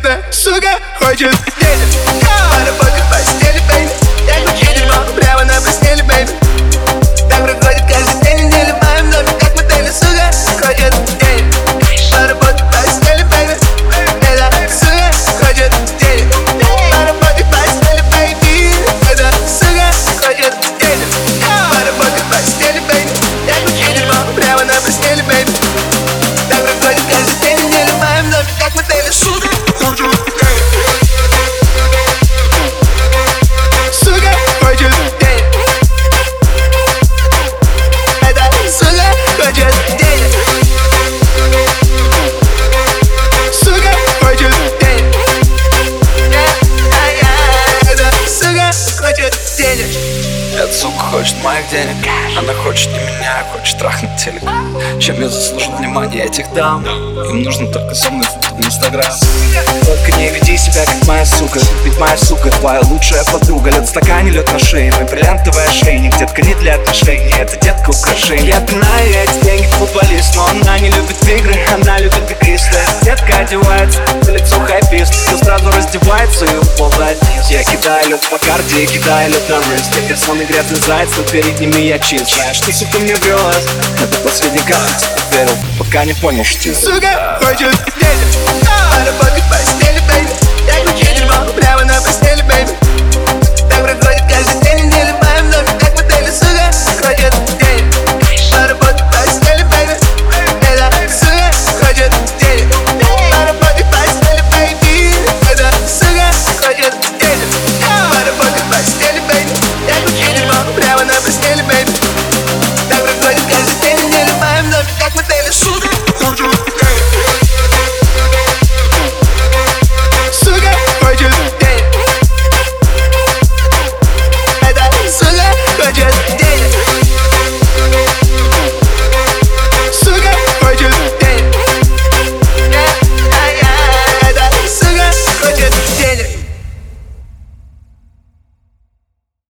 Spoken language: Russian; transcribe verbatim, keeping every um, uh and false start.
Эта сука хочет денег. Поработать в постели, бэйби. Я кручу дерьмо прямо на постели, бэйби. Так проходит каждый день недели в моем доме, как модели, сука хочет денег. Поработать в постели, бэйби. Эта сука хочет денег. Поработать в постели, бэйби. Эта сука хочет денег. Поработать в постели, бэйби. Я кручу дерьмо прямо на постели, бэйби. Так проходит каждый день недели в моем доме, как модели, сука хочет денег. Сука хочет денег. Эта сука хочет денег. Сука хочет денег. Эта сука хочет денег. Эта сука хочет моих денег. Она хочет не меня, хочет трахнуть телек. Чем я заслужил внимание этих дам? Им нужно только со мной фото в инстаграм. Только не веди себя как моя сука. Ведь моя сука твоя лучшая подруга. Лед в стакане, лед на шее. Мой бриллиантовый ошейник. Детка не для отношений, это детка украшение. Я пинаю эти деньги футболист, но она не любит игры, она любит игристы. Детка одевается, по лицу хайпист. Все сразу раздевается и уползает вниз. Я кидаю лед по карте и кидаю лед на рыст. Я персонный грязный заяц, но перед ними я чист. Знаешь, что сука мне врёт, это последний раз верил, пока не понял, что Сука хочет денег. Поработать в